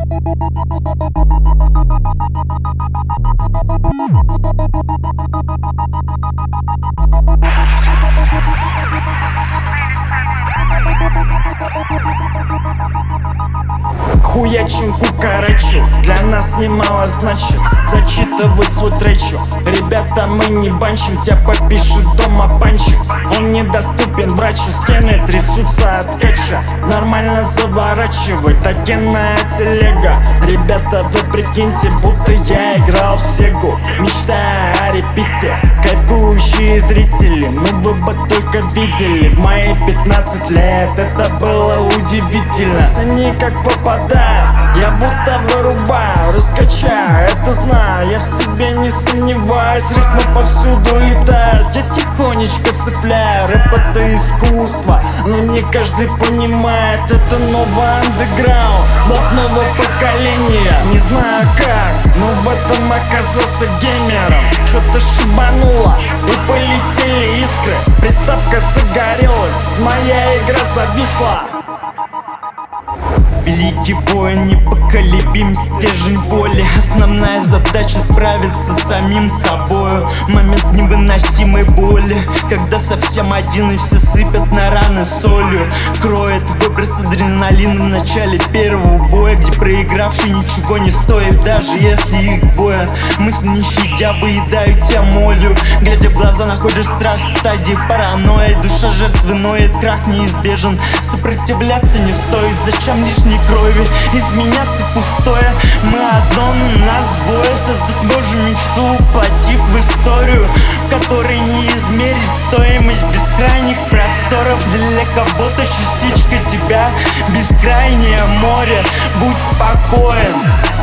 Хуячим кукарачу, для нас немало значит зачитывать свой тречу. Ребята, мы не банщим, тебя попишет дома панчик. Он недоступен, брачу, стены трясутся от кача. Нормально заворачивает агентная телега. Ребята, вы прикиньте, будто я играл в Сегу, мечтая о репите. Кайфующие зрители, ну вы бы только видели в мои 15 лет, это было удивительно. Цени как попадаю, я будто вырубаю, раскачаю, это знаю, я в себе не сомневаюсь. Рифмы повсюду летают, я тихонечко цепляю. Рэп это искусство, но не каждый понимает. Это новый андеграунд, вот нового поколения. Не знаю как, но в этом оказался геймером. Что-то шибануло и полетели искры. Приставка загорелась, моя игра зависла. Великий воин, непоколебим стержень воли. Основная задача справиться с самим собою. Момент невыносимой боли, когда совсем один и все сыпят на раны солью. Кроет выброс адреналина в начале первого боя, где проигравший ничего не стоит, даже если их двое. Мысли не щадя выедают тебя молью. Глядя в глаза, находишь страх в стадии паранойи. Душа жертвы ноет, крах неизбежен. Сопротивляться не стоит, зачем лишней крови, изменяться пустое. Мы одно, нас двое. Создать Божью мечту, уплотив в историю, в которой не измерить стоимость бескрайних просторов. Для кого-то частичка тебя, бескрайнее море. Будь спокоен.